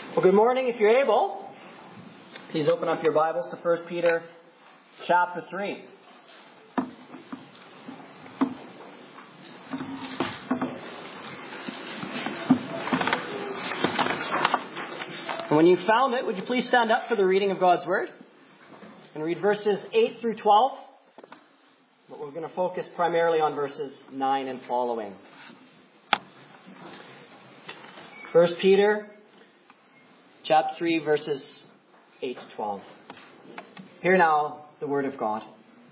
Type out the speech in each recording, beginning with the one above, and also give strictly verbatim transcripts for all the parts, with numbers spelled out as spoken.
Well, good morning. If you're able, please open up your Bibles to First Peter chapter three. And when you found it, would you please stand up for the reading of God's Word and read verses eight through twelve. But we're going to focus primarily on verses nine and following. First Peter chapter three, verses eight to twelve. Hear now the word of God.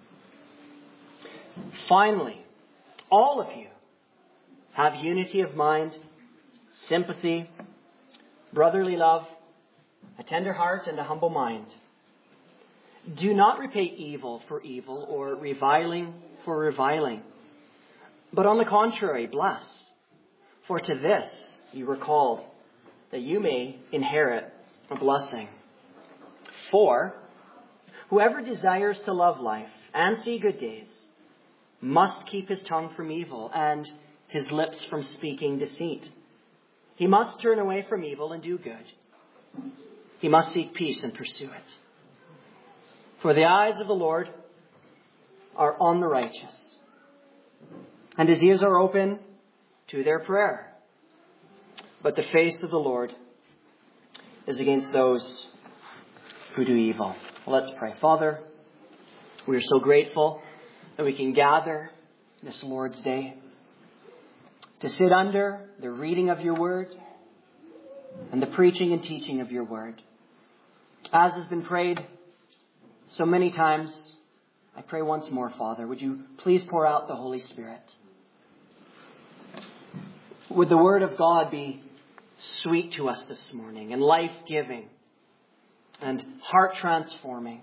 Finally, all of you have unity of mind, sympathy, brotherly love, a tender heart, and a humble mind. Do not repay evil for evil or reviling for reviling, but on the contrary, bless. For to this you were called, that you may inherit a blessing. For whoever desires to love life and see good days must keep his tongue from evil and his lips from speaking deceit. He must turn away from evil and do good. He must seek peace and pursue it. For the eyes of the Lord are on the righteous, and his ears are open to their prayer. But the face of the Lord is against those who do evil. Let's pray. Father, we are so grateful that we can gather this Lord's Day to sit under the reading of your word and the preaching and teaching of your word. As has been prayed so many times, I pray once more, Father, would you please pour out the Holy Spirit? Would the word of God be sweet to us this morning and life-giving and heart-transforming.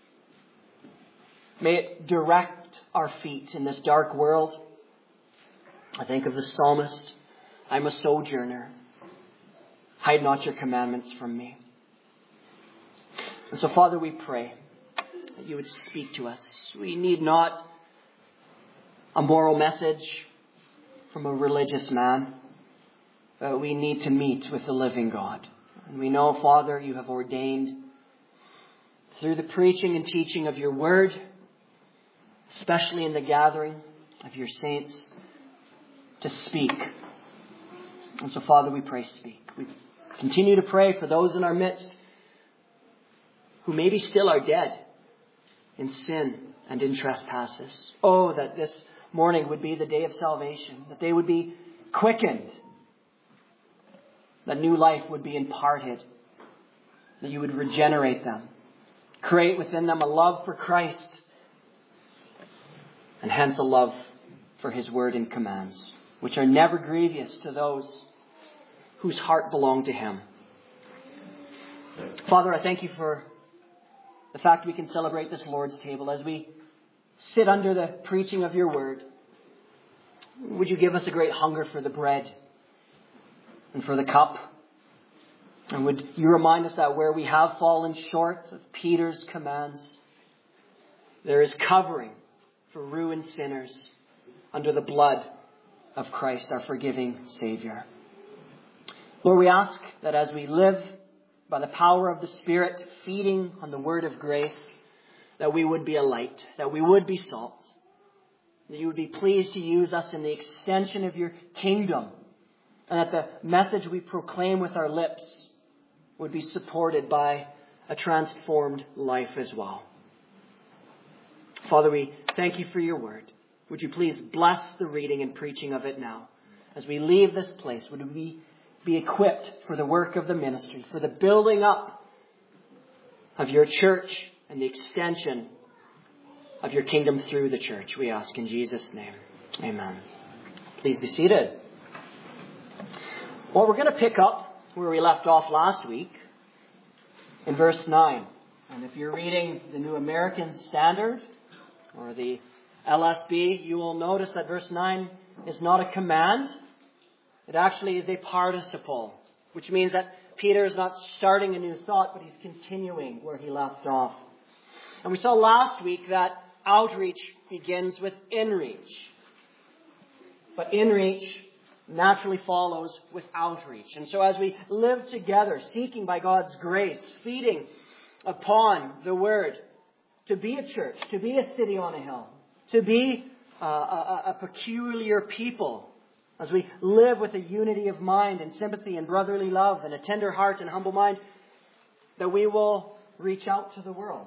May it direct our feet in this dark world. I think of the psalmist, I'm a sojourner. Hide not your commandments from me. And so, Father, we pray that you would speak to us. We need not a moral message from a religious man. Uh, we need to meet with the living God. And we know, Father, you have ordained through the preaching and teaching of your word, especially in the gathering of your saints, to speak. And so, Father, we pray, speak. We continue to pray for those in our midst who maybe still are dead in sin and in trespasses. Oh, that this morning would be the day of salvation, that they would be quickened, that new life would be imparted, that you would regenerate them, create within them a love for Christ, and hence a love for his word and commands, which are never grievous to those whose heart belong to him. Father, I thank you for the fact we can celebrate this Lord's table as we sit under the preaching of your word. Would you give us a great hunger for the bread and for the cup? And would you remind us that where we have fallen short of Peter's commands, there is covering for ruined sinners under the blood of Christ, our forgiving Savior. Lord, we ask that as we live by the power of the Spirit, feeding on the word of grace, that we would be a light, that we would be salt, that you would be pleased to use us in the extension of your kingdom, and that the message we proclaim with our lips would be supported by a transformed life as well. Father, we thank you for your word. Would you please bless the reading and preaching of it now? As we leave this place, would we be equipped for the work of the ministry, for the building up of your church and the extension of your kingdom through the church, we ask in Jesus' name. Amen. Please be seated. Well, we're going to pick up where we left off last week in verse nine. And if you're reading the New American Standard or the L S B, you will notice that verse nine is not a command. It actually is a participle, which means that Peter is not starting a new thought, but he's continuing where he left off. And we saw last week that outreach begins with inreach. But inreach naturally follows with outreach. And so as we live together, seeking by God's grace, feeding upon the Word, to be a church, to be a city on a hill, to be uh, a, a peculiar people, as we live with a unity of mind and sympathy and brotherly love and a tender heart and humble mind, that we will reach out to the world.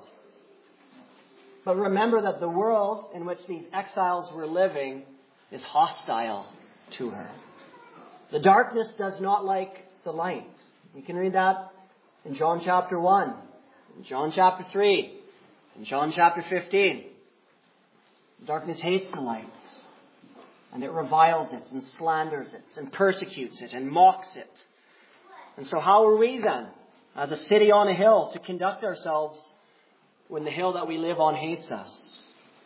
But remember that the world in which these exiles were living is hostile to her. The darkness does not like the light. We can read that in John chapter one, in John chapter three, in John chapter fifteen. Darkness hates the light, and it reviles it and slanders it and persecutes it and mocks it. And so how are we then, as a city on a hill, to conduct ourselves when the hill that we live on hates us?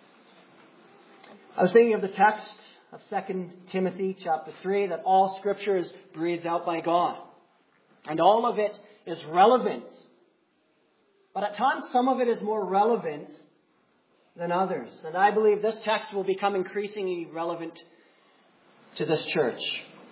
I was thinking of the text of Second Timothy chapter three, that all Scripture is breathed out by God. And all of it is relevant. But at times some of it is more relevant than others. And I believe this text will become increasingly relevant to this church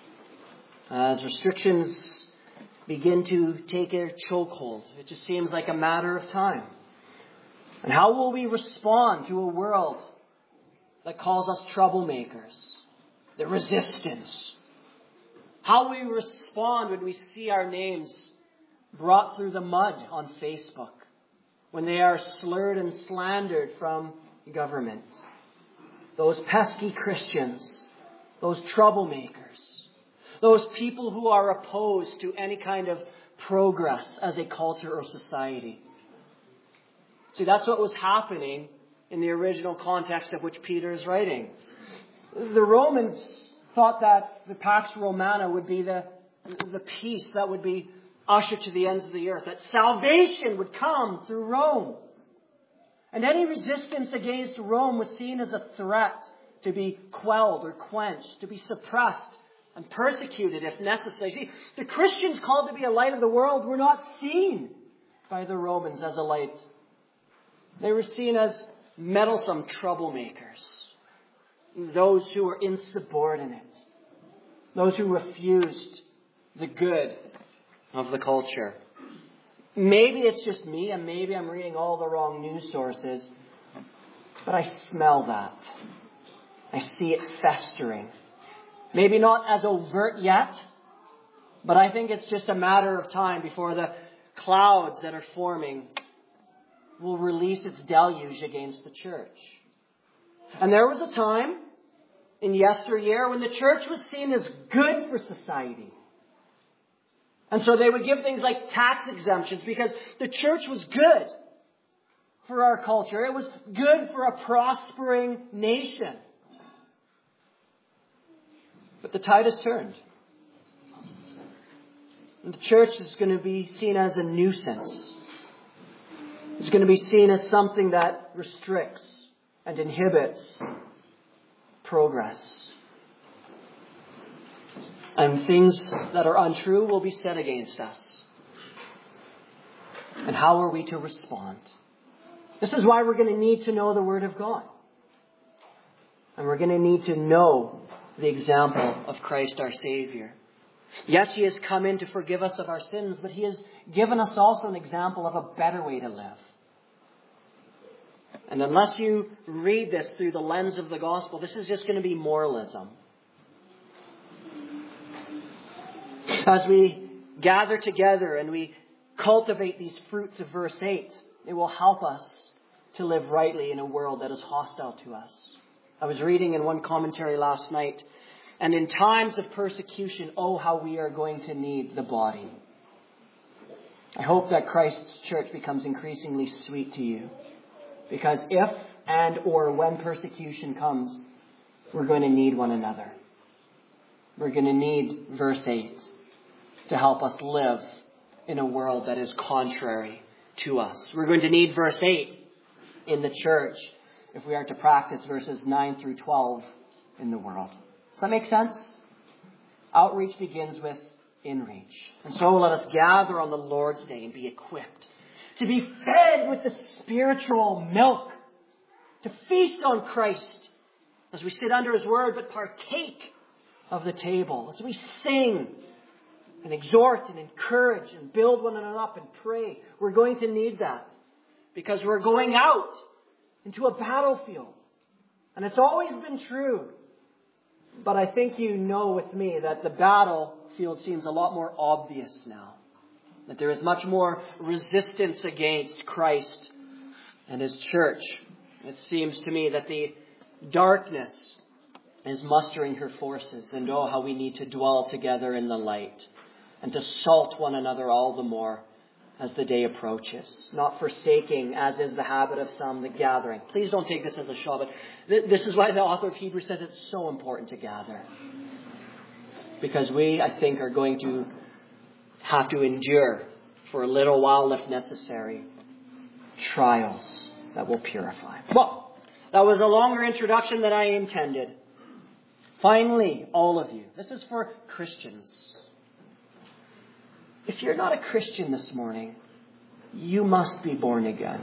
as restrictions begin to take a chokehold. It just seems like a matter of time. And how will we respond to a world that calls us troublemakers, the resistance? How will we respond when we see our names brought through the mud on Facebook, when they are slurred and slandered from government? Those pesky Christians, those troublemakers, those people who are opposed to any kind of progress as a culture or society. See, that's what was happening in the original context of which Peter is writing. The Romans thought that the Pax Romana would be the, the peace that would be ushered to the ends of the earth, that salvation would come through Rome. And any resistance against Rome was seen as a threat to be quelled or quenched, to be suppressed and persecuted if necessary. See, the Christians called to be a light of the world were not seen by the Romans as a light. They were seen as meddlesome troublemakers, those who were insubordinate, those who refused the good of the culture. Maybe it's just me, and maybe I'm reading all the wrong news sources, but I smell that. I see it festering. Maybe not as overt yet, but I think it's just a matter of time before the clouds that are forming will release its deluge against the church. And there was a time in yesteryear when the church was seen as good for society. And so they would give things like tax exemptions because the church was good for our culture. It was good for a prospering nation. But the tide has turned. And the church is going to be seen as a nuisance. It's going to be seen as something that restricts and inhibits progress. And things that are untrue will be said against us. And how are we to respond? This is why we're going to need to know the Word of God. And we're going to need to know the example of Christ our Savior. Yes, He has come in to forgive us of our sins, but He has given us also an example of a better way to live. And unless you read this through the lens of the gospel, this is just going to be moralism. As we gather together and we cultivate these fruits of verse eight, it will help us to live rightly in a world that is hostile to us. I was reading in one commentary last night, and in times of persecution, oh, how we are going to need the body. I hope that Christ's church becomes increasingly sweet to you. Because if and or when persecution comes, we're going to need one another. We're going to need verse eight to help us live in a world that is contrary to us. We're going to need verse eight in the church if we are to practice verses nine through twelve in the world. Does that make sense? Outreach begins with inreach. And so let us gather on the Lord's Day and be equipped to be fed with the spiritual milk, to feast on Christ as we sit under His Word, but partake of the table, as we sing and exhort and encourage and build one another up and pray, we're going to need that. Because we're going out into a battlefield. And it's always been true. But I think you know with me that the battlefield seems a lot more obvious now. That there is much more resistance against Christ and His church. It seems to me that the darkness is mustering her forces. And oh, how we need to dwell together in the light. And to salt one another all the more as the day approaches. Not forsaking, as is the habit of some, the gathering. Please don't take this as a shot, but th- this is why the author of Hebrews says it's so important to gather. Because we, I think, are going to have to endure for a little while, if necessary, trials that will purify. Well, that was a longer introduction than I intended. Finally, all of you, this is for Christians. If you're not a Christian this morning, you must be born again.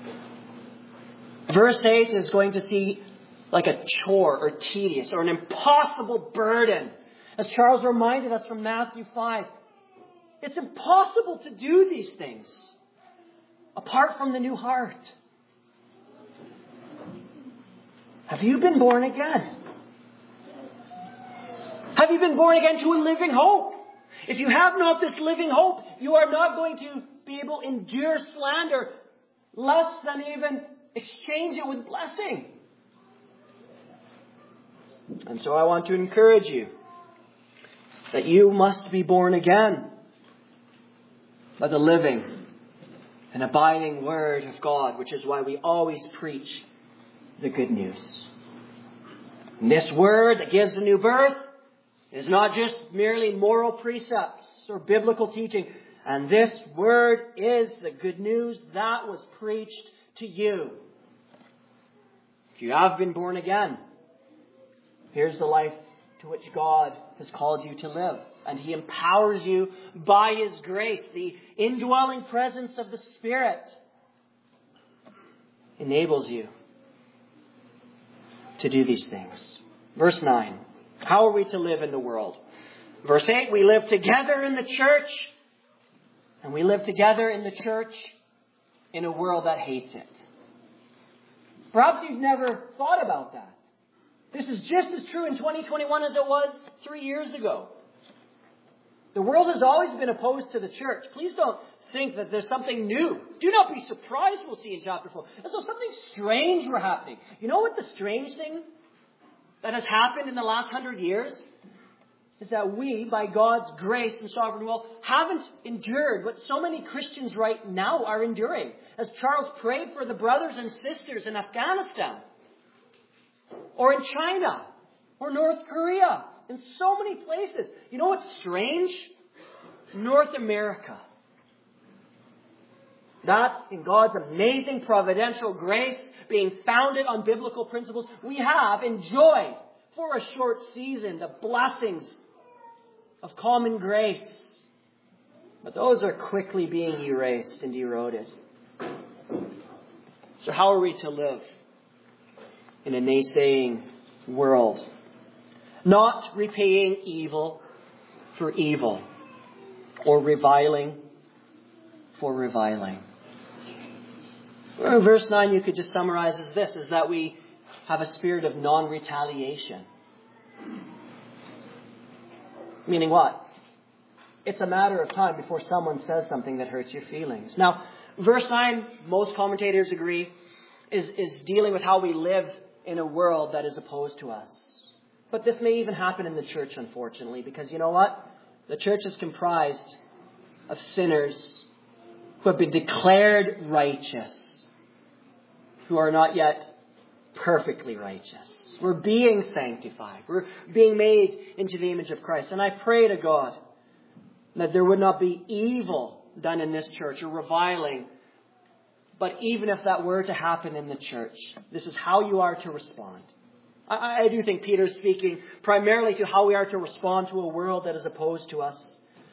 Verse eight is going to seem like a chore or tedious or an impossible burden. As Charles reminded us from Matthew five, it's impossible to do these things apart from the new heart. Have you been born again? Have you been born again to a living hope? If you have not this living hope, you are not going to be able to endure slander, less than even exchange it with blessing. And so I want to encourage you that you must be born again by the living and abiding Word of God, which is why we always preach the good news. And this Word that gives a new birth is not just merely moral precepts or biblical teaching. And this Word is the good news that was preached to you. If you have been born again, here's the life to which God has called you to live. And He empowers you by His grace. The indwelling presence of the Spirit enables you to do these things. Verse nine. How are we to live in the world? Verse eight, we live together in the church. And we live together in the church in a world that hates it. Perhaps you've never thought about that. This is just as true in twenty twenty-one as it was three years ago. The world has always been opposed to the church. Please don't think that there's something new. Do not be surprised, we'll see in chapter four, as though something strange were happening. You know what the strange thing that has happened in the last hundred years is that we, by God's grace and sovereign will, haven't endured what so many Christians right now are enduring. As Charles prayed for the brothers and sisters in Afghanistan, or in China, or North Korea, in so many places. You know what's strange? North America. That, in God's amazing providential grace, being founded on biblical principles, we have enjoyed for a short season the blessings of common grace. But those are quickly being erased and eroded. So how are we to live in a naysaying world? Not repaying evil for evil, or reviling for reviling. Verse nine you could just summarize as this, is that we have a spirit of non-retaliation. Meaning what? It's a matter of time before someone says something that hurts your feelings. Now, verse nine, most commentators agree, is, is dealing with how we live in a world that is opposed to us. But this may even happen in the church, unfortunately, because you know what? The church is comprised of sinners who have been declared righteous, who are not yet perfectly righteous. We're being sanctified. We're being made into the image of Christ. And I pray to God that there would not be evil done in this church or reviling. But even if that were to happen in the church, this is how you are to respond. I, I do think Peter is speaking primarily to how we are to respond to a world that is opposed to us.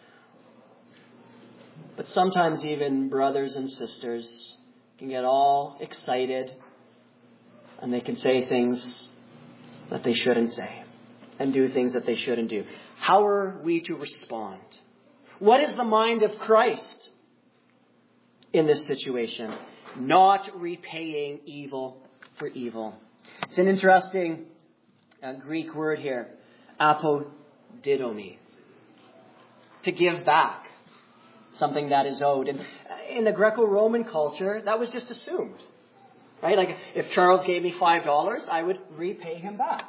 But sometimes even brothers and sisters can get all excited and they can say things that they shouldn't say. and do things that they shouldn't do. How are we to respond? What is the mind of Christ in this situation? Not repaying evil for evil. It's an interesting uh, Greek word here, apodidomi, to give back something that is owed. And in the Greco-Roman culture, that was just assumed. Right? Like if Charles gave me five dollars, I would repay him back.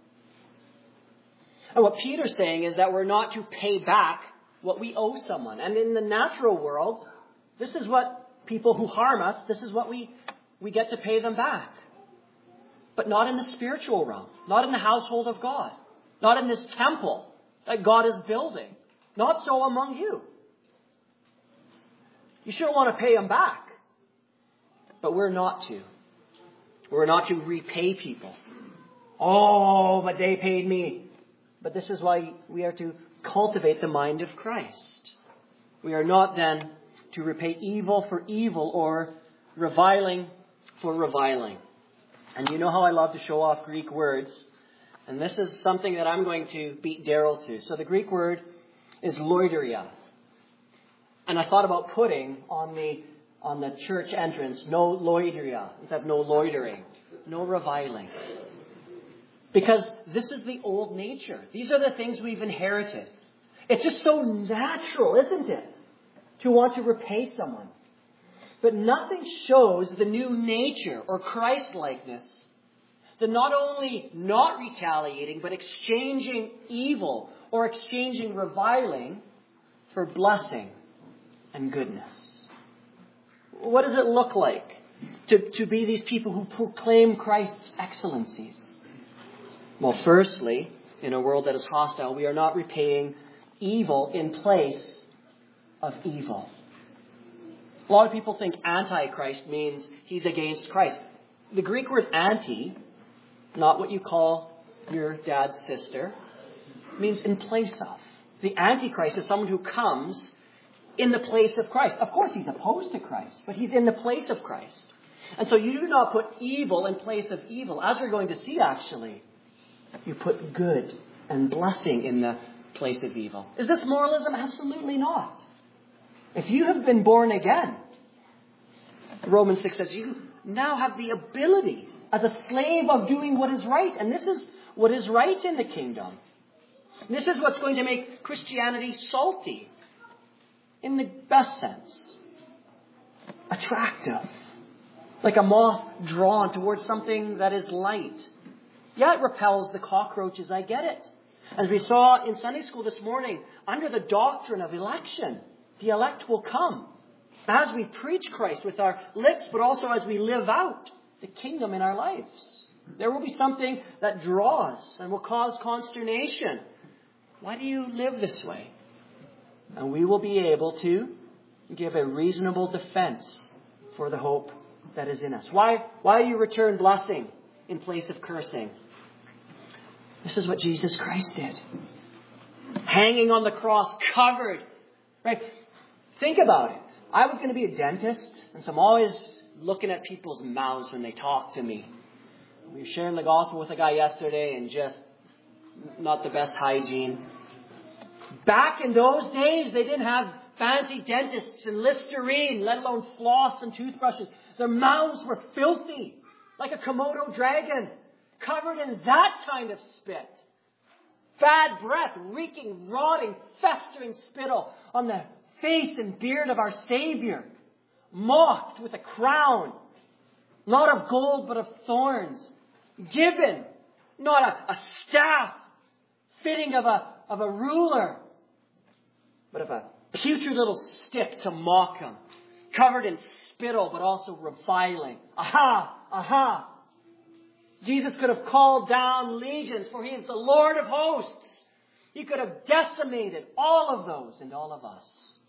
And what Peter's saying is that we're not to pay back what we owe someone. And in the natural world, this is what people who harm us, this is what we, we get to pay them back. But not in the spiritual realm. Not in the household of God. Not in this temple that God is building. Not so among you. You shouldn't want to pay them back. But we're not to. We're not to repay people. Oh, but they paid me. But this is why we are to cultivate the mind of Christ. We are not then to repay evil for evil or reviling for reviling. And you know how I love to show off Greek words. And this is something that I'm going to beat Daryl to. So the Greek word is loiteria. And I thought about putting on the on the church entrance, no loiteria, instead of no loitering, no reviling. Because this is the old nature. These are the things we've inherited. It's just so natural, isn't it, to want to repay someone. But nothing shows the new nature or Christ-likeness than not only not retaliating, but exchanging evil or exchanging reviling for blessing and goodness. What does it look like to, to be these people who proclaim Christ's excellencies? Well, firstly, in a world that is hostile, we are not repaying evil in place of evil. A lot of people think antichrist means he's against Christ. The Greek word anti, not what you call your dad's sister, means in place of. The antichrist is someone who comes in the place of Christ. Of course, he's opposed to Christ, but he's in the place of Christ. And so you do not put evil in place of evil. As we're going to see, actually, you put good and blessing in the place of evil. Is this moralism? Absolutely not. If you have been born again, Romans six says you now have the ability as a slave of doing what is right. And this is what is right in the kingdom. This is what's going to make Christianity salty. In the best sense. Attractive. Like a moth drawn towards something that is light. Yeah, it repels the cockroaches, I get it. As we saw in Sunday school this morning, under the doctrine of election, the elect will come. As we preach Christ with our lips, but also as we live out the kingdom in our lives. There will be something that draws and will cause consternation. Why do you live this way? And we will be able to give a reasonable defense for the hope that is in us. Why, why do you return blessing in place of cursing? This is what Jesus Christ did. Hanging on the cross, covered. Right? Think about it. I was going to be a dentist, and so I'm always looking at people's mouths when they talk to me. We were sharing the gospel with a guy yesterday, and just not the best hygiene. Back in those days, they didn't have fancy dentists and Listerine, let alone floss and toothbrushes. Their mouths were filthy, like a Komodo dragon, covered in that kind of spit. Bad breath, reeking, rotting, festering spittle on the face and beard of our Savior, mocked with a crown, not of gold but of thorns, given, not a, a staff fitting of a, of a ruler, but of a putrid little stick to mock him, covered in spittle but also reviling. Aha! Aha! Jesus could have called down legions, for he is the Lord of hosts. He could have decimated all of those and all of us.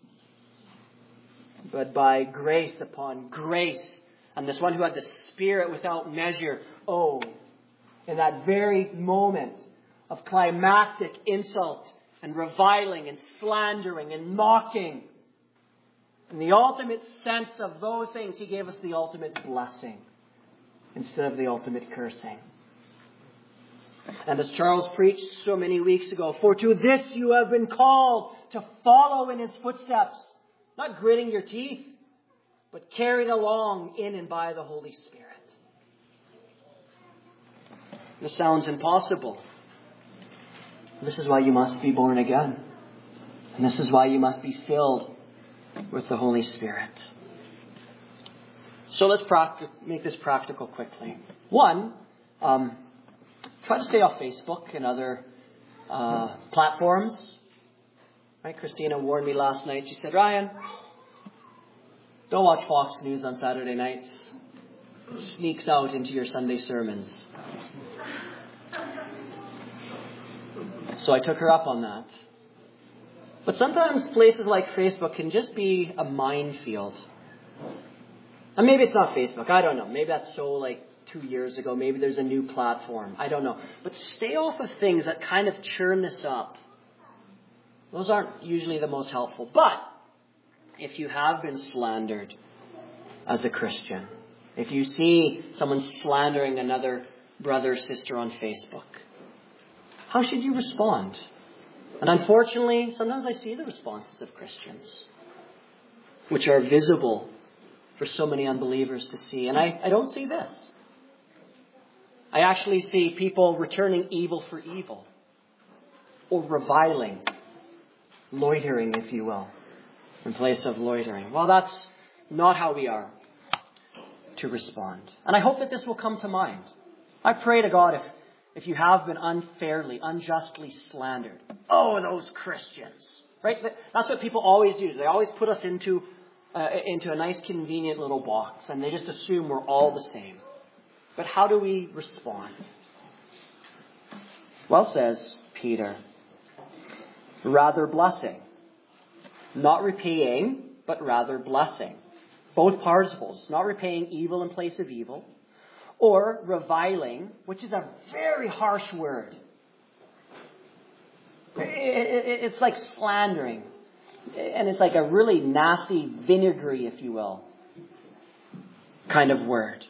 But by grace upon grace, and this one who had the Spirit without measure, oh, in that very moment of climactic insult and reviling and slandering and mocking, in the ultimate sense of those things, he gave us the ultimate blessing instead of the ultimate cursing. And as Charles preached so many weeks ago, for to this you have been called, to follow in his footsteps, not gritting your teeth, but carried along in and by the Holy Spirit. This sounds impossible. This is why you must be born again. And this is why you must be filled with the Holy Spirit. So let's practic- make this practical quickly. One, um, try to stay off Facebook and other uh, platforms. Right? Christina warned me last night. She said, Ryan, don't watch Fox News on Saturday nights. It sneaks out into your Sunday sermons. So I took her up on that. But sometimes places like Facebook can just be a minefield. And maybe it's not Facebook. I don't know. Maybe that's so like two years ago. Maybe there's a new platform. I don't know. But stay off of things that kind of churn this up. Those aren't usually the most helpful. But if you have been slandered as a Christian, if you see someone slandering another brother or sister on Facebook, how should you respond? And unfortunately, sometimes I see the responses of Christians, which are visible for so many unbelievers to see. And I, I don't see this. I actually see people returning evil for evil, or reviling, loitering, if you will, in place of loitering. Well, that's not how we are to respond. And I hope that this will come to mind. I pray to God if If you have been unfairly, unjustly slandered. Oh, those Christians. Right? That's what people always do. They always put us into, uh, into a nice, convenient little box. And they just assume we're all the same. But how do we respond? Well, says Peter, rather blessing. Not repaying, but rather blessing. Both participles. Not repaying evil in place of evil. Or reviling, which is a very harsh word. It's like slandering. And it's like a really nasty, vinegary, if you will, kind of word.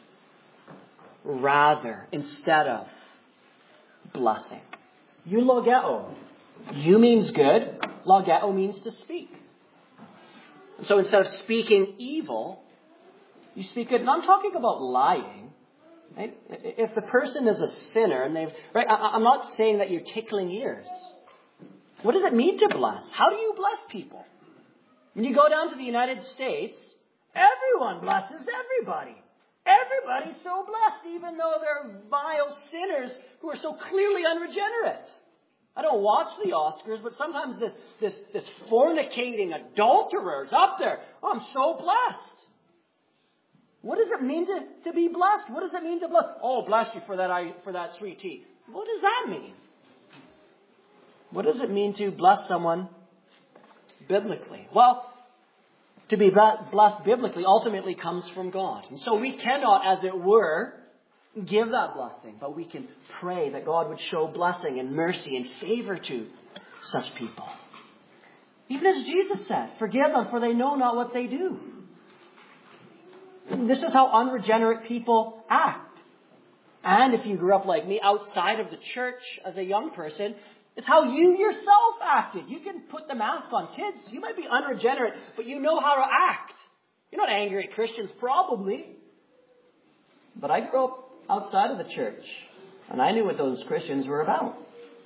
Rather, instead of blessing. Eulogeo. You means good. Logeo means to speak. So instead of speaking evil, you speak good. And I'm talking about lying. Right? If the person is a sinner, and they've, right? I, I'm not saying that you're tickling ears. What does it mean to bless? How do you bless people? When you go down to the United States, everyone blesses everybody. Everybody's so blessed, even though they're vile sinners who are so clearly unregenerate. I don't watch the Oscars, but sometimes this this this fornicating adulterer is up there. Oh, I'm so blessed. What does it mean to, to be blessed? What does it mean to bless? Oh, bless you for that for that sweet tea. What does that mean? What does it mean to bless someone biblically? Well, to be blessed biblically ultimately comes from God. And so we cannot, as it were, give that blessing. But we can pray that God would show blessing and mercy and favor to such people. Even as Jesus said, forgive them for they know not what they do. This is how unregenerate people act. And if you grew up like me outside of the church as a young person, it's how you yourself acted. You can put the mask on kids. You might be unregenerate, but you know how to act. You're not angry at Christians, probably. But I grew up outside of the church, and I knew what those Christians were about.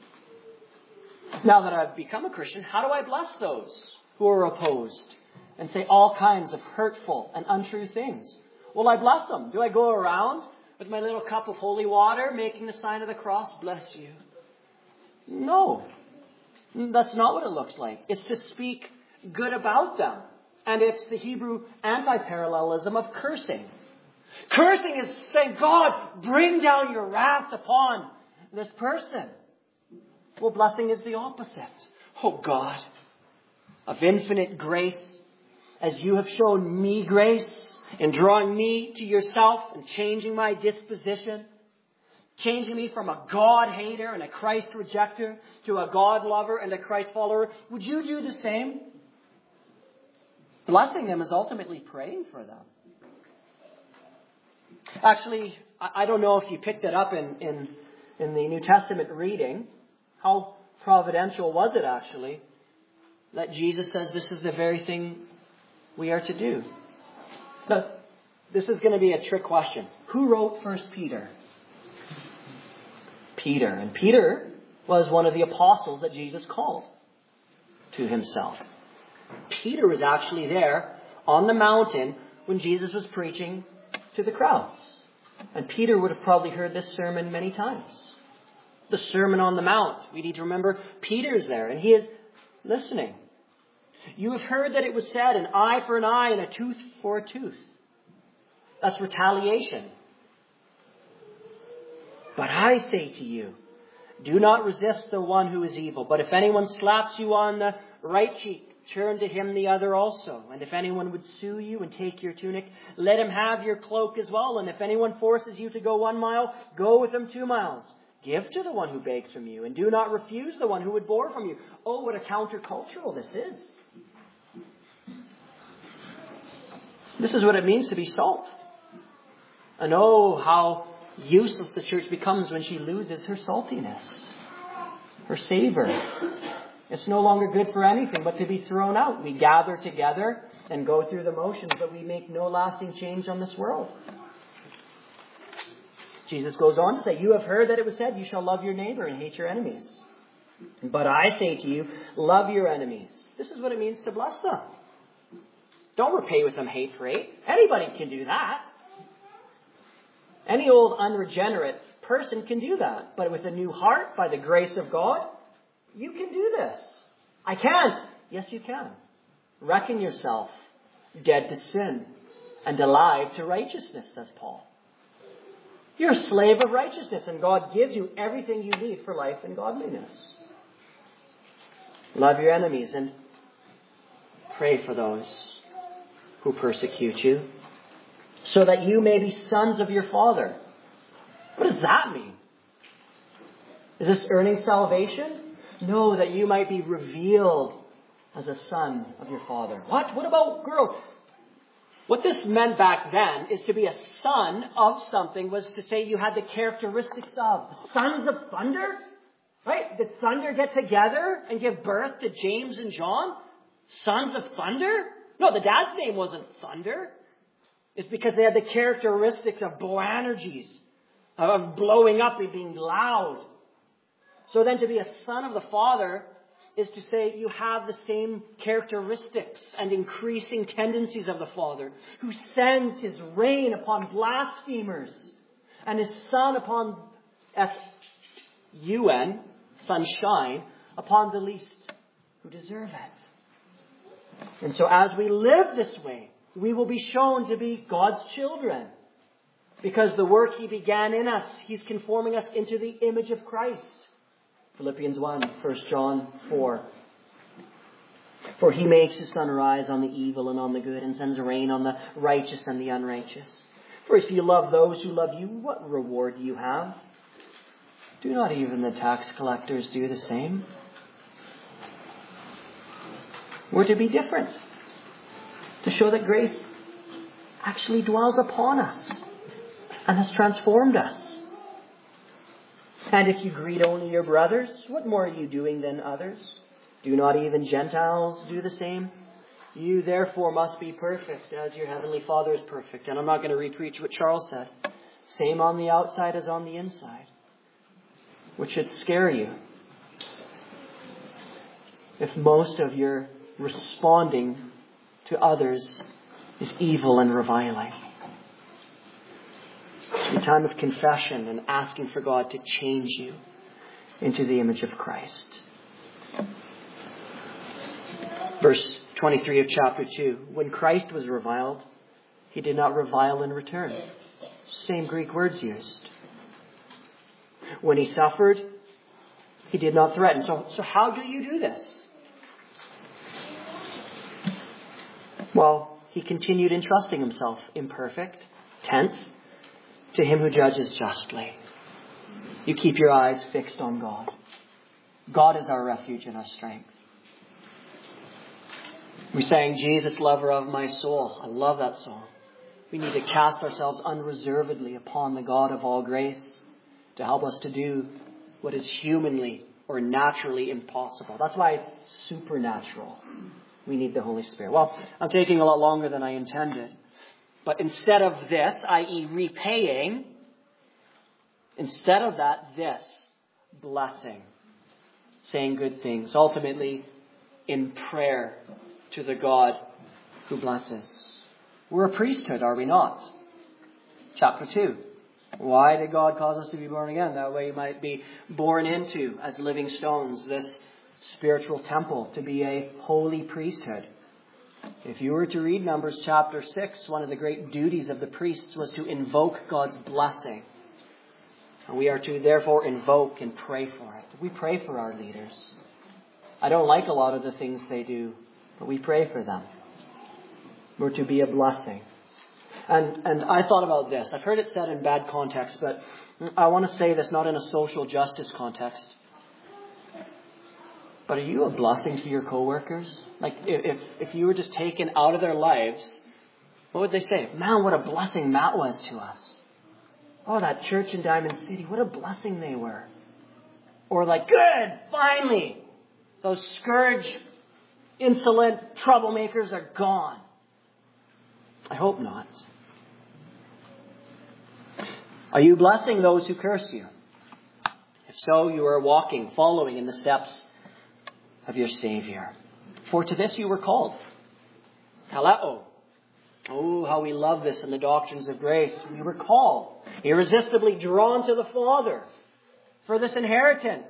Now that I've become a Christian, how do I bless those who are opposed and say all kinds of hurtful and untrue things? Well, I bless them. Do I go around with my little cup of holy water making the sign of the cross? Bless you. No. That's not what it looks like. It's to speak good about them. And it's the Hebrew anti-parallelism of cursing. Cursing is saying, God, bring down your wrath upon this person. Well, blessing is the opposite. Oh, God, of infinite grace, as you have shown me grace in drawing me to yourself and changing my disposition, changing me from a God hater and a Christ rejecter to a God lover and a Christ follower, would you do the same? Blessing them is ultimately praying for them. Actually, I don't know if you picked that up in, in, in the New Testament reading, how providential was it actually that Jesus says this is the very thing we are to do? Now, this is going to be a trick question. Who wrote First Peter? Peter. And Peter was one of the apostles that Jesus called to himself. Peter was actually there on the mountain when Jesus was preaching to the crowds. And Peter would have probably heard this sermon many times. The Sermon on the Mount. We need to remember Peter's there and he is listening. You have heard that it was said, an eye for an eye and a tooth for a tooth. That's retaliation. But I say to you, do not resist the one who is evil. But if anyone slaps you on the right cheek, turn to him the other also. And if anyone would sue you and take your tunic, let him have your cloak as well. And if anyone forces you to go one mile, go with him two miles. Give to the one who begs from you, and do not refuse the one who would borrow from you. Oh, what a countercultural this is. This is what it means to be salt. And oh, how useless the church becomes when she loses her saltiness, her savor. It's no longer good for anything but to be thrown out. We gather together and go through the motions, but we make no lasting change on this world. Jesus goes on to say, you have heard that it was said, you shall love your neighbor and hate your enemies. But I say to you, love your enemies. This is what it means to bless them. Don't repay with them hate for hate. Anybody can do that. Any old unregenerate person can do that. But with a new heart, by the grace of God, you can do this. I can't. Yes, you can. Reckon yourself dead to sin and alive to righteousness, says Paul. You're a slave of righteousness, and God gives you everything you need for life and godliness. Love your enemies and pray for those who persecute you, so that you may be sons of your Father. What does that mean? Is this earning salvation? No, that you might be revealed as a son of your Father. What? What about girls? What this meant back then is to be a son of something was to say you had the characteristics of the sons of thunder. Right? Did thunder get together and give birth to James and John? Sons of thunder? No, the dad's name wasn't Thunder. It's because they had the characteristics of Boanerges, of blowing up and being loud. So then to be a son of the Father is to say you have the same characteristics and increasing tendencies of the Father, who sends his rain upon blasphemers and his sun upon, S U N, sunshine, upon the least who deserve it. And so as we live this way, we will be shown to be God's children. Because the work he began in us, he's conforming us into the image of Christ. Philippians one, First John four. For he makes his sun rise on the evil and on the good, and sends rain on the righteous and the unrighteous. For if you love those who love you, what reward do you have? Do not even the tax collectors do the same? We're to be different, to show that grace actually dwells upon us and has transformed us. And if you greet only your brothers, what more are you doing than others? Do not even Gentiles do the same? You therefore must be perfect as your heavenly Father is perfect. And I'm not going to repreach what Charles said. Same on the outside as on the inside. Which should scare you. If most of your responding to others is evil and reviling. A time of confession and asking for God to change you into the image of Christ. Verse twenty-three of chapter two. When Christ was reviled, he did not revile in return. Same Greek words used. When he suffered, he did not threaten. So, so how do you do this? Well, he continued entrusting himself, imperfect, tense, to him who judges justly. You keep your eyes fixed on God. God is our refuge and our strength. We sang, Jesus, lover of my soul. I love that song. We need to cast ourselves unreservedly upon the God of all grace, to help us to do what is humanly or naturally impossible. That's why it's supernatural. We need the Holy Spirit. Well, I'm taking a lot longer than I intended. But instead of this, that is repaying, instead of that, this, blessing, saying good things, ultimately in prayer to the God who blesses. We're a priesthood, are we not? Chapter two. Why did God cause us to be born again? That way you might be born into, as living stones, this spiritual temple, to be a holy priesthood. If you were to read Numbers chapter six, one of the great duties of the priests was to invoke God's blessing. And we are to therefore invoke and pray for it. We pray for our leaders. I don't like a lot of the things they do, but we pray for them. We're to be a blessing. And and I thought about this. I've heard it said in bad context, but I want to say this not in a social justice context. But are you a blessing to your coworkers? Like if if you were just taken out of their lives, what would they say? Man, what a blessing Matt was to us. Oh, that church in Diamond City, what a blessing they were. Or like, good, finally, those scourge, insolent troublemakers are gone. I hope not. Are you blessing those who curse you? If so, you are walking, following in the steps of your Savior. For to this you were called. Kaleo. Oh, how we love this in the doctrines of grace. We were called, irresistibly drawn to the Father for this inheritance.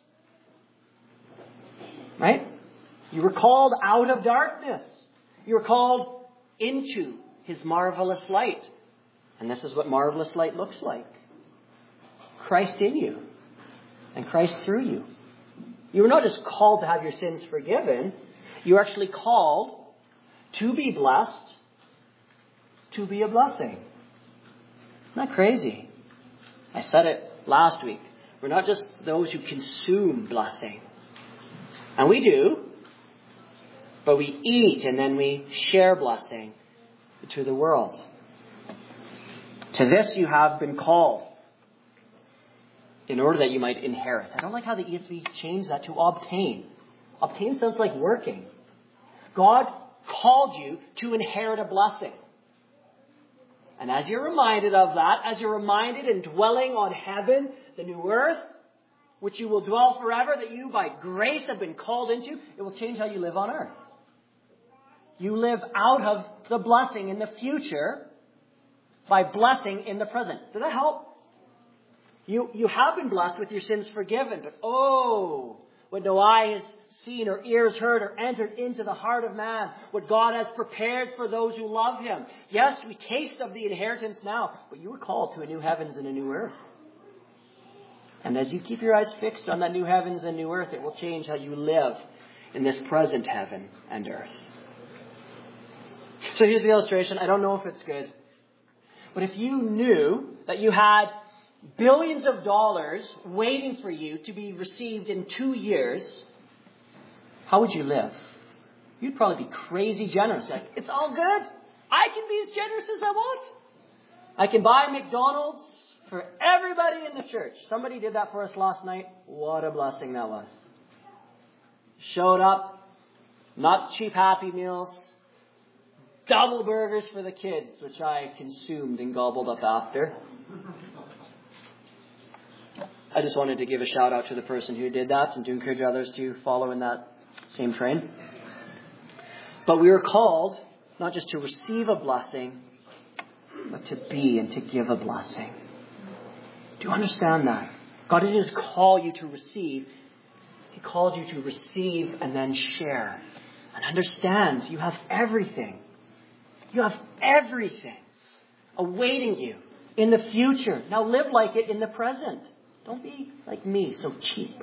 Right? You were called out of darkness. You were called into His marvelous light. And this is what marvelous light looks like. Christ in you. And Christ through you. You were not just called to have your sins forgiven. You were actually called to be blessed, to be a blessing. Isn't that crazy? I said it last week. We're not just those who consume blessing. And we do. But we eat and then we share blessing to the world. To this you have been called, in order that you might inherit. I don't like how the E S V changed that to obtain. Obtain sounds like working. God called you to inherit a blessing. And as you're reminded of that, as you're reminded in dwelling on heaven, the new earth, which you will dwell forever, that you by grace have been called into, it will change how you live on earth. You live out of the blessing in the future by blessing in the present. Does that help? You, you have been blessed with your sins forgiven, but oh, what no eye has seen or ears heard or entered into the heart of man, what God has prepared for those who love Him. Yes, we taste of the inheritance now, but you were called to a new heavens and a new earth. And as you keep your eyes fixed on that new heavens and new earth, it will change how you live in this present heaven and earth. So here's the illustration. I don't know if it's good. But if you knew that you had billions of dollars waiting for you to be received in two years, how would you live? You'd probably be crazy generous. Like, it's all good. I can be as generous as I want. I can buy McDonald's for everybody in the church. Somebody did that for us last night. What a blessing that was. Showed up, not cheap Happy Meals, double burgers for the kids, which I consumed and gobbled up after. I just wanted to give a shout out to the person who did that and to encourage others to follow in that same train. But we were called not just to receive a blessing, but to be and to give a blessing. Do you understand that? God didn't just call you to receive. He called you to receive and then share. And understand you have everything. You have everything awaiting you in the future. Now live like it in the present. Don't be like me, so cheap.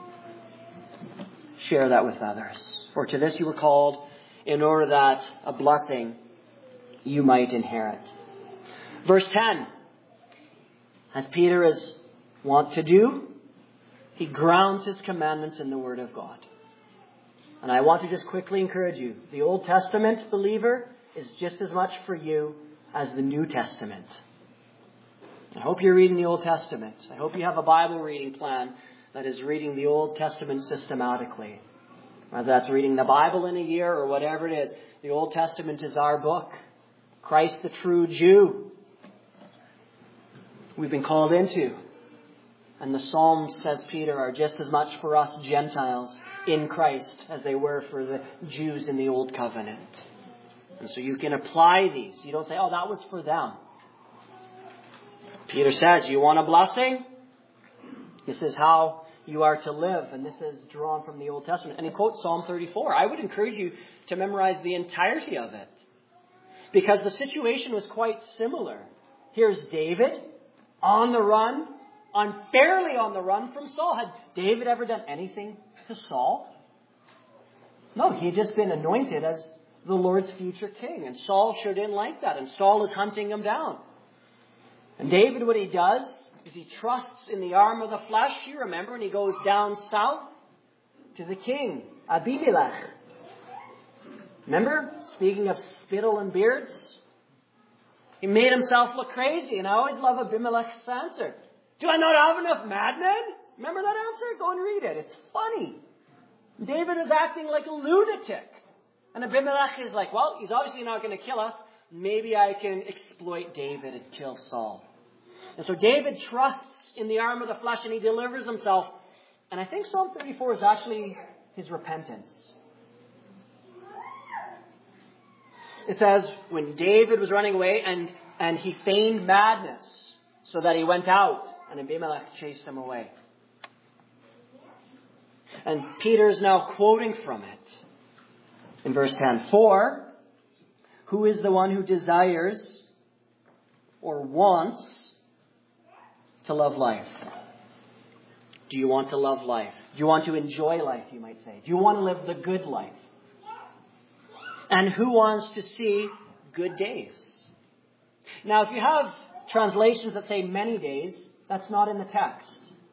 Share that with others. For to this you were called, in order that a blessing you might inherit. Verse ten. As Peter is wont to do, he grounds his commandments in the Word of God. And I want to just quickly encourage you. The Old Testament believer is just as much for you as the New Testament. I hope you're reading the Old Testament. I hope you have a Bible reading plan that is reading the Old Testament systematically. Whether that's reading the Bible in a year or whatever it is, the Old Testament is our book. Christ the true Jew. We've been called into. And the Psalms, says Peter, are just as much for us Gentiles in Christ as they were for the Jews in the Old Covenant. And so you can apply these. You don't say, oh, that was for them. Peter says, you want a blessing? This is how you are to live. And this is drawn from the Old Testament. And he quotes Psalm thirty-four. I would encourage you to memorize the entirety of it. Because the situation was quite similar. Here's David on the run, unfairly on the run from Saul. Had David ever done anything to Saul? No, he had just been anointed as the Lord's future king. And Saul sure didn't like that. And Saul is hunting him down. And David, what he does is he trusts in the arm of the flesh. You remember when he goes down south to the king, Abimelech. Remember? Speaking of spittle and beards. He made himself look crazy. And I always love Abimelech's answer. Do I not have enough madmen? Remember that answer? Go and read it. It's funny. David is acting like a lunatic. And Abimelech is like, well, he's obviously not going to kill us. Maybe I can exploit David and kill Saul. And so David trusts in the arm of the flesh and he delivers himself. And I think Psalm thirty-four is actually his repentance. It says, when David was running away and, and he feigned madness so that he went out and Abimelech chased him away. And Peter is now quoting from it in verse ten. For who is the one who desires or wants to love life? Do you want to love life? Do you want to enjoy life, you might say? Do you want to live the good life? And who wants to see good days? Now, if you have translations that say many days, that's not in the text.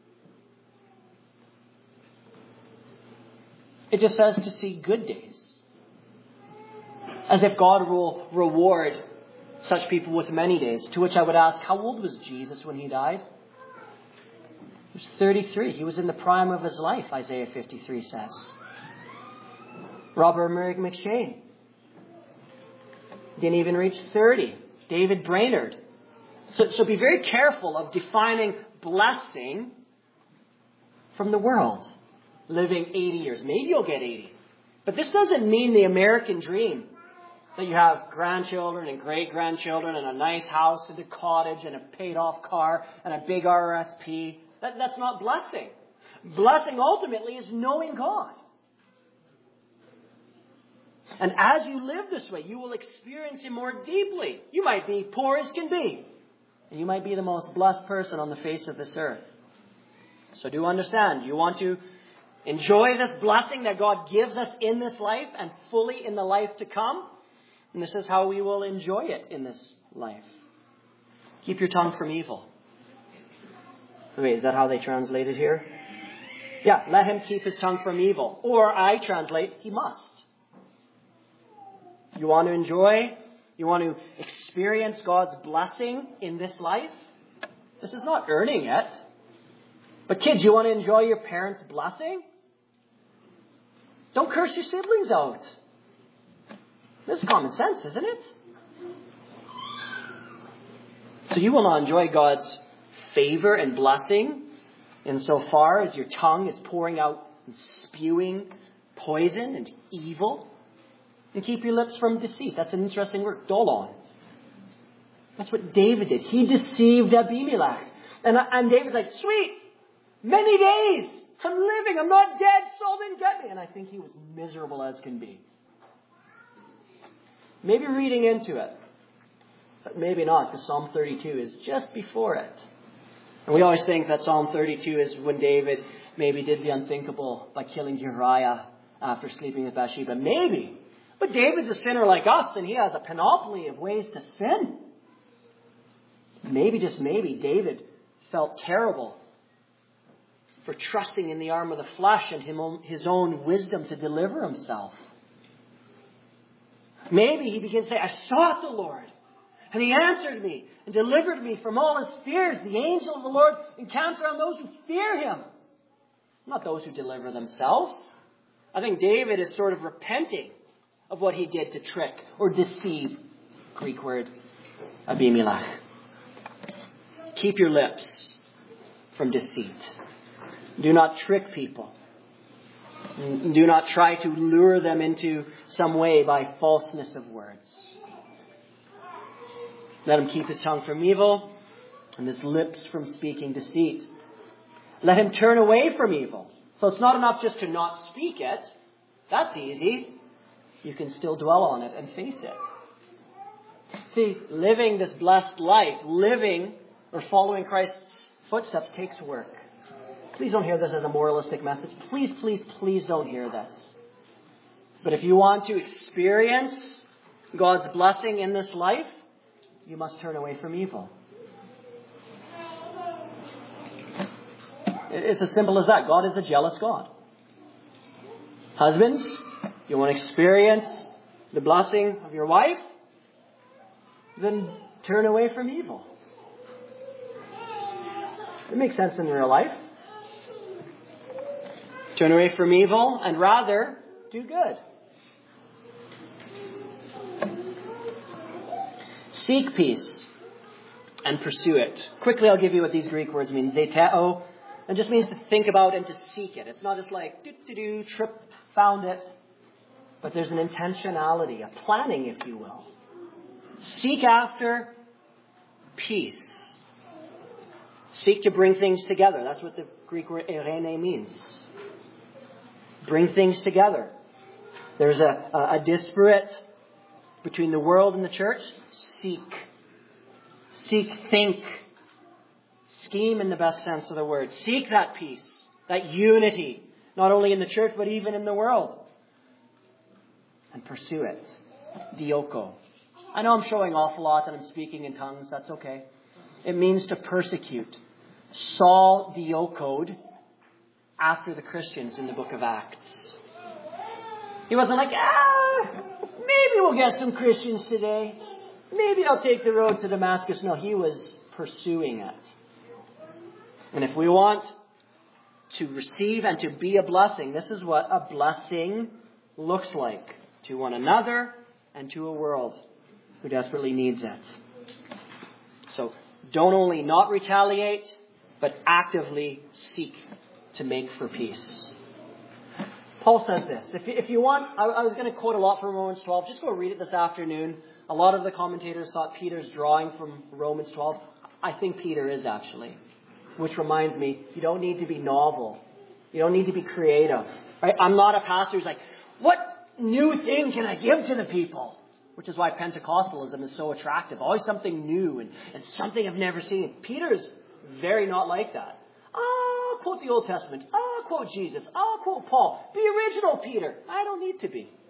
It just says to see good days. As if God will reward such people with many days. To which I would ask, how old was Jesus when he died? He was thirty-three. He was in the prime of his life, Isaiah fifty-three says. Robert Murray McShane didn't even reach thirty. David Brainerd. So, so be very careful of defining blessing from the world. Living eighty years. Maybe you'll get eighty. But this doesn't mean the American dream. That you have grandchildren and great-grandchildren and a nice house and a cottage and a paid-off car and a big R R S P. That, that's not blessing. Blessing ultimately is knowing God. And as you live this way, you will experience Him more deeply. You might be poor as can be. And you might be the most blessed person on the face of this earth. So do understand, you want to enjoy this blessing that God gives us in this life and fully in the life to come. And this is how we will enjoy it in this life. Keep your tongue from evil. Wait, is that how they translate it here? Yeah, let him keep his tongue from evil. Or I translate, he must. You want to enjoy, you want to experience God's blessing in this life? This is not earning it. But kids, you want to enjoy your parents' blessing? Don't curse your siblings out. This is common sense, isn't it? So you will not enjoy God's favor and blessing insofar as your tongue is pouring out and spewing poison and evil. And keep your lips from deceit. That's an interesting word, dolon. That's what David did. He deceived Abimelech. And, and David's like, sweet, many days. I'm living. I'm not dead. Saul didn't get me. And I think he was miserable as can be. Maybe reading into it. But maybe not, because Psalm thirty-two is just before it. And we always think that Psalm thirty-two is when David maybe did the unthinkable by killing Uriah after sleeping with Bathsheba. Maybe. But David's a sinner like us, and he has a panoply of ways to sin. Maybe, just maybe, David felt terrible for trusting in the arm of the flesh and his own wisdom to deliver himself. Maybe he begins to say, I sought the Lord, And he answered me and delivered me from all his fears. The angel of the Lord encamps around those who fear him, not those who deliver themselves. I think David is sort of repenting of what he did to trick or deceive. Greek word, Abimelech. Keep your lips from deceit. Do not trick people. Do not try to lure them into some way by falseness of words. Let him keep his tongue from evil and his lips from speaking deceit. Let him turn away from evil. So it's not enough just to not speak it. That's easy. You can still dwell on it and face it. See, living this blessed life, living or following Christ's footsteps takes work. Please don't hear this as a moralistic message. Please, please, please don't hear this. But if you want to experience God's blessing in this life, you must turn away from evil. It's as simple as that. God is a jealous God. Husbands, you want to experience the blessing of your wife? Then turn away from evil. It makes sense in real life. Turn away from evil and rather do good. Seek peace and pursue it. Quickly, I'll give you what these Greek words mean. Zeteo. It just means to think about and to seek it. It's not just like, do-do-do, trip, found it. But there's an intentionality, a planning, if you will. Seek after peace. Seek to bring things together. That's what the Greek word eirene means. Bring things together. There's a, a, a disparate between the world and the church. Seek. Seek, think. Scheme in the best sense of the word. Seek that peace, that unity, not only in the church, but even in the world. And pursue it. Dioko. I know I'm showing off a lot and I'm speaking in tongues. That's okay. It means to persecute. Saul diokoed after the Christians in the book of Acts. He wasn't like, ah, maybe we'll get some Christians today. Maybe I'll take the road to Damascus. No, he was pursuing it. And if we want to receive and to be a blessing, this is what a blessing looks like to one another and to a world who desperately needs it. So don't only not retaliate, but actively seek to make for peace. Paul says this. If you, if you want, I, I was going to quote a lot from Romans twelve. Just go read it this afternoon. A lot of the commentators thought Peter's drawing from Romans twelve. I think Peter is actually. Which reminds me, you don't need to be novel. You don't need to be creative. Right? I'm not a pastor who's like, what new thing can I give to the people? Which is why Pentecostalism is so attractive. Always something new and, and something I've never seen. Peter's very not like that. I'll quote the Old Testament. I'll quote Jesus. I'll quote Paul. Be original, Peter. I don't need to be.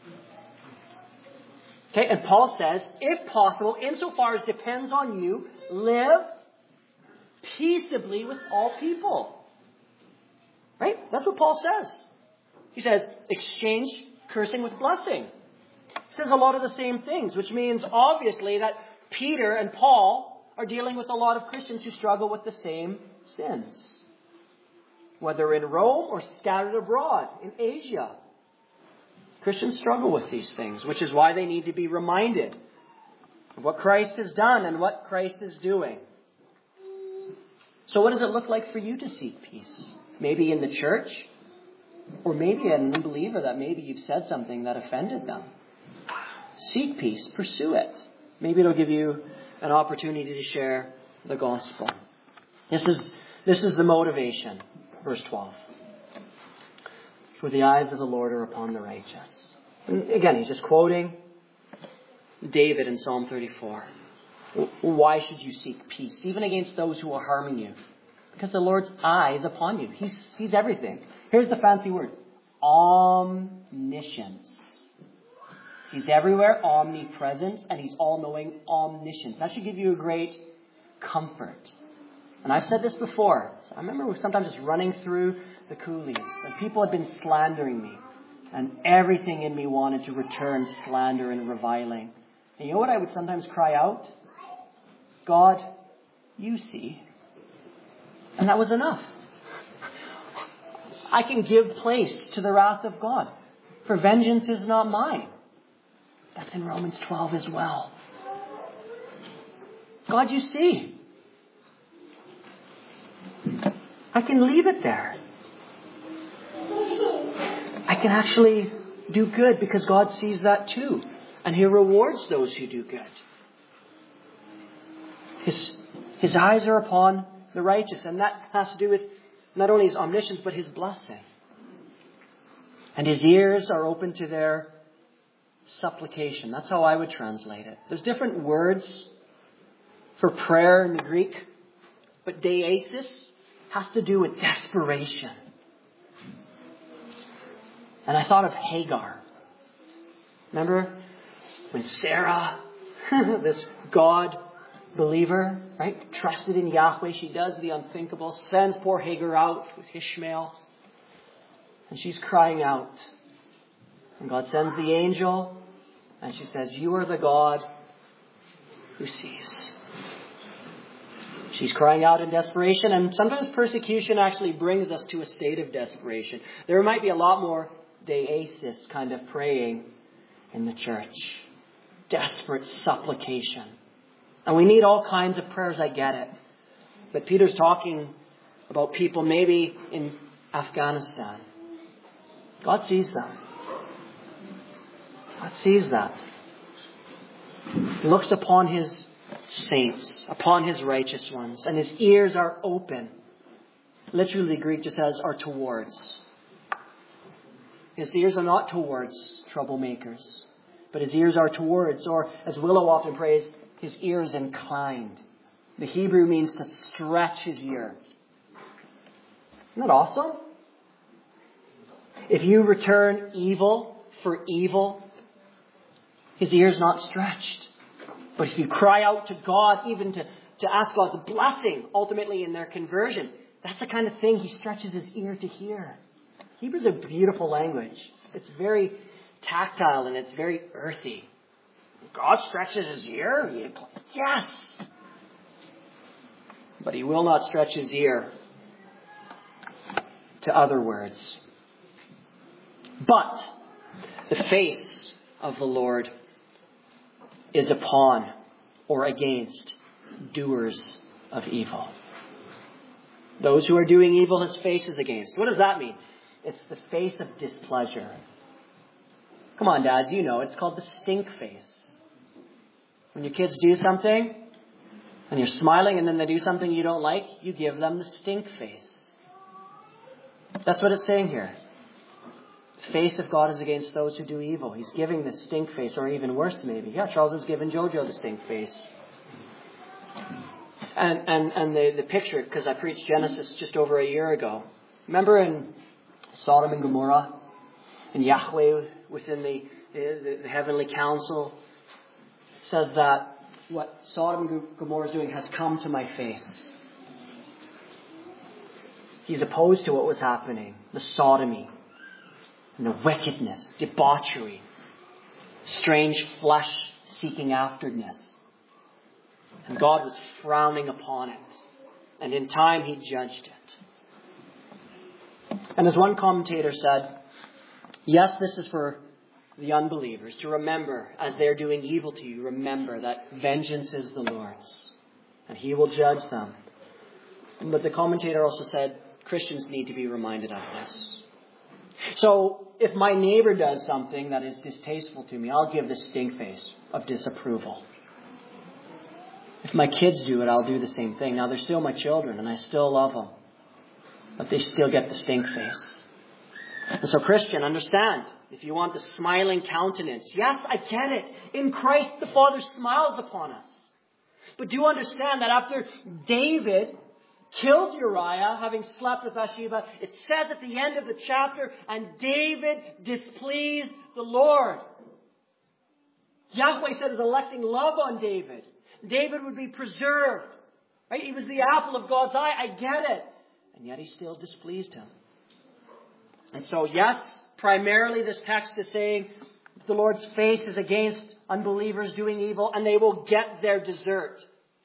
Okay, and Paul says, if possible, insofar as depends on you, live peaceably with all people. Right? That's what Paul says. He says, exchange cursing with blessing. He says a lot of the same things, which means obviously that Peter and Paul are dealing with a lot of Christians who struggle with the same sins. Whether in Rome or scattered abroad in Asia. Christians struggle with these things, which is why they need to be reminded of what Christ has done and what Christ is doing. So what does it look like for you to seek peace? Maybe in the church, or maybe an unbeliever that maybe you've said something that offended them. Seek peace, pursue it. Maybe it'll give you an opportunity to share the gospel. This is, this is the motivation. Verse twelve. For the eyes of the Lord are upon the righteous. And again, he's just quoting David in Psalm thirty-four. Why should you seek peace, even against those who are harming you? Because the Lord's eye is upon you. He sees everything. Here's the fancy word. Omniscience. He's everywhere, omnipresence, and he's all-knowing, omniscience. That should give you a great comfort. And I've said this before. I remember sometimes just running through the coolies, and people had been slandering me, and everything in me wanted to return slander and reviling. And you know what I would sometimes cry out? God, you see. And that was enough. I can give place to the wrath of God. For vengeance is not mine. That's in Romans twelve as well. God, you see. I can leave it there. I can actually do good because God sees that too. And He rewards those who do good. His, his eyes are upon the righteous. And that has to do with not only His omniscience, but His blessing. And His ears are open to their supplication. That's how I would translate it. There's different words for prayer in the Greek. But deesis has to do with desperation. And I thought of Hagar. Remember when Sarah, this God believer, right, trusted in Yahweh, she does the unthinkable, sends poor Hagar out with Ishmael. And she's crying out. And God sends the angel. And she says, you are the God who sees. She's crying out in desperation. And sometimes persecution actually brings us to a state of desperation. There might be a lot more deesis kind of praying in the church. Desperate supplication. And we need all kinds of prayers, I get it. But Peter's talking about people maybe in Afghanistan. God sees them. God sees that. He looks upon His saints, upon His righteous ones, and His ears are open. Literally, the Greek just says, are towards. His ears are not towards troublemakers, but His ears are towards, or as Willow often prays, His ears inclined. The Hebrew means to stretch His ear. Isn't that awesome? If you return evil for evil, His ear's not stretched. But if you cry out to God, even to, to ask God's blessing, ultimately in their conversion, that's the kind of thing He stretches His ear to hear. Hebrew's a beautiful language. It's very tactile and it's very earthy. God stretches His ear? Yes! But He will not stretch His ear to other words. But the face of the Lord is upon or against doers of evil. Those who are doing evil, His face is against. What does that mean? It's the face of displeasure. Come on, dads, you know it's called the stink face. When your kids do something and you're smiling and then they do something you don't like, you give them the stink face. That's what it's saying here. The face of God is against those who do evil. He's giving the stink face, or even worse maybe. Yeah, Charles has given Jojo the stink face. And and, and the, the picture, because I preached Genesis just over a year ago. Remember in Sodom and Gomorrah? And Yahweh within the, the, the heavenly council says that what Sodom and Gomorrah is doing has come to my face. He's opposed to what was happening. The sodomy. And the wickedness, debauchery, strange flesh-seeking afterness. And God was frowning upon it. And in time He judged it. And as one commentator said, yes, this is for the unbelievers to remember as they're doing evil to you, remember that vengeance is the Lord's. And He will judge them. But the commentator also said, Christians need to be reminded of this. So, if my neighbor does something that is distasteful to me, I'll give the stink face of disapproval. If my kids do it, I'll do the same thing. Now, they're still my children, and I still love them. But they still get the stink face. And so, Christian, understand, if you want the smiling countenance, yes, I get it. In Christ, the Father smiles upon us. But do understand that after David killed Uriah, having slept with Bathsheba, it says at the end of the chapter, and David displeased the Lord. Yahweh said His electing love on David. David would be preserved. Right? He was the apple of God's eye. I get it. And yet He still displeased Him. And so, yes, primarily this text is saying the Lord's face is against unbelievers doing evil, and they will get their desert.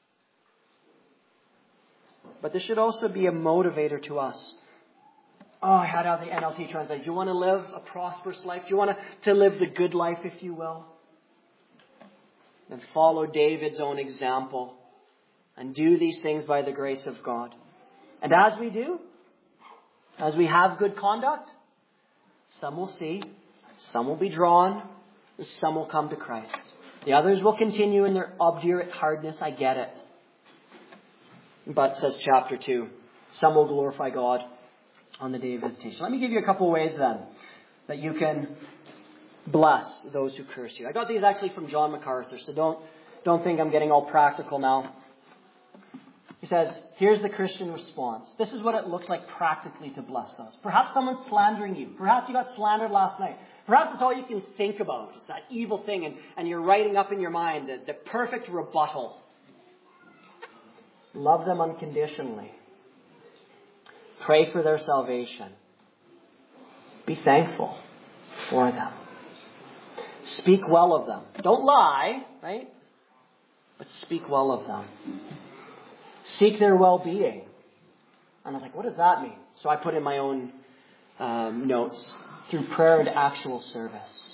But this should also be a motivator to us. Oh, I had out the N L T translation. Do you want to live a prosperous life? Do you want to, to live the good life, if you will? Then follow David's own example and do these things by the grace of God. And as we do, as we have good conduct, some will see, some will be drawn, and some will come to Christ. The others will continue in their obdurate hardness. I get it. But, says chapter two, some will glorify God on the day of visitation. Let me give you a couple of ways then that you can bless those who curse you. I got these actually from John MacArthur, so don't, don't think I'm getting all practical now. He says, here's the Christian response. This is what it looks like practically to bless those. Perhaps someone's slandering you. Perhaps you got slandered last night. Perhaps it's all you can think about. It's that evil thing, and, and you're writing up in your mind the, the perfect rebuttal. Love them unconditionally. Pray for their salvation. Be thankful for them. Speak well of them. Don't lie, right? But speak well of them. Seek their well-being. And I was like, what does that mean? So I put in my own um, notes. Through prayer and actual service.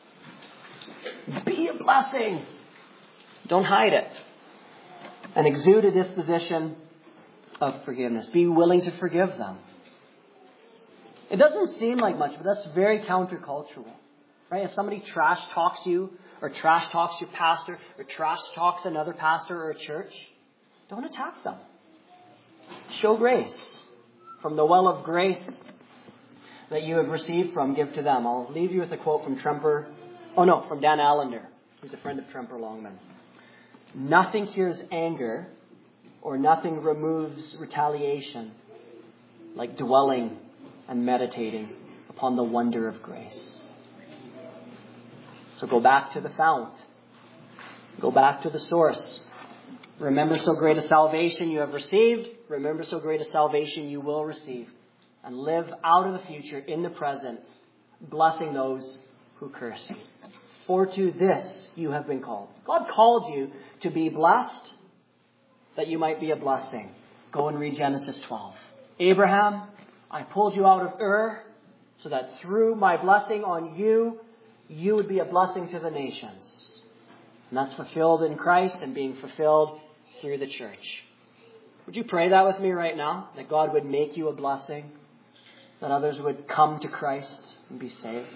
Be a blessing. Don't hide it. And exude a disposition of forgiveness. Be willing to forgive them. It doesn't seem like much, but that's very countercultural. Right? If somebody trash talks you, or trash talks your pastor, or trash talks another pastor or a church, don't attack them. Show grace. From the well of grace that you have received from, give to them. I'll leave you with a quote from Tremper. Oh no, from Dan Allender, who's a friend of Tremper Longman. Nothing cures anger, or nothing removes retaliation, like dwelling and meditating upon the wonder of grace. So go back to the fount. Go back to the source. Remember so great a salvation you have received. Remember so great a salvation you will receive. And live out of the future in the present, blessing those who curse you. For to this you have been called. God called you to be blessed, that you might be a blessing. Go and read Genesis twelve. Abraham, I pulled you out of Ur, so that through my blessing on you, you would be a blessing to the nations. And that's fulfilled in Christ and being fulfilled through the church. Would you pray that with me right now? That God would make you a blessing. That others would come to Christ and be saved.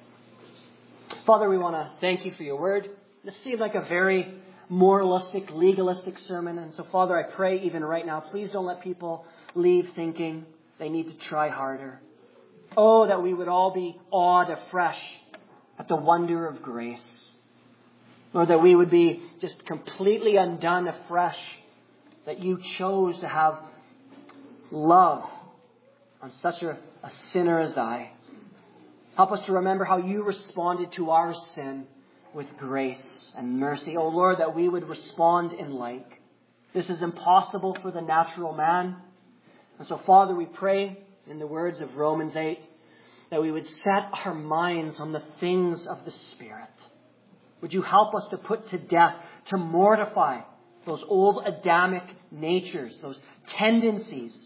Father, we want to thank you for your word. This seemed like a very moralistic, legalistic sermon. And so, Father, I pray even right now, please don't let people leave thinking they need to try harder. Oh, that we would all be awed afresh at the wonder of grace. Or that we would be just completely undone afresh that you chose to have love on such a, a sinner as I. Help us to remember how you responded to our sin with grace and mercy. Oh Lord, that we would respond in like. This is impossible for the natural man. And so, Father, we pray in the words of Romans eight that we would set our minds on the things of the Spirit. Would you help us to put to death, to mortify those old Adamic natures, those tendencies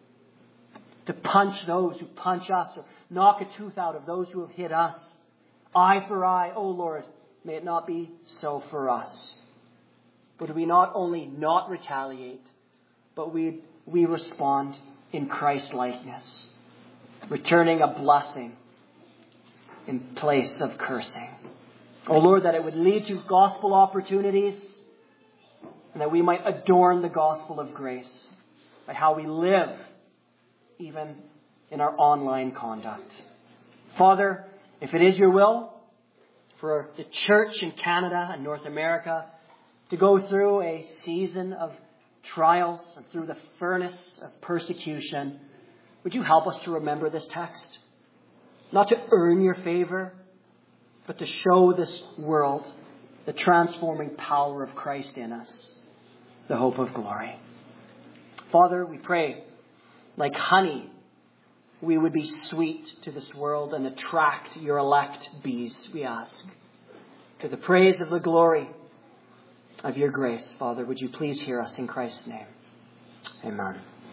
to punch those who punch us or knock a tooth out of those who have hit us. Eye for eye, oh Lord, may it not be so for us. But we not only not retaliate, but we, we respond in Christ-likeness, returning a blessing in place of cursing. Oh Lord, that it would lead to gospel opportunities and that we might adorn the gospel of grace by how we live, even in our online conduct. Father, if it is your will for the church in Canada and North America to go through a season of trials and through the furnace of persecution, would you help us to remember this text? Not to earn your favor, but to show this world the transforming power of Christ in us, the hope of glory. Father, we pray, like honey, we would be sweet to this world and attract your elect bees, we ask. to the praise of the glory of your grace. Father, would you please hear us in Christ's name? Amen.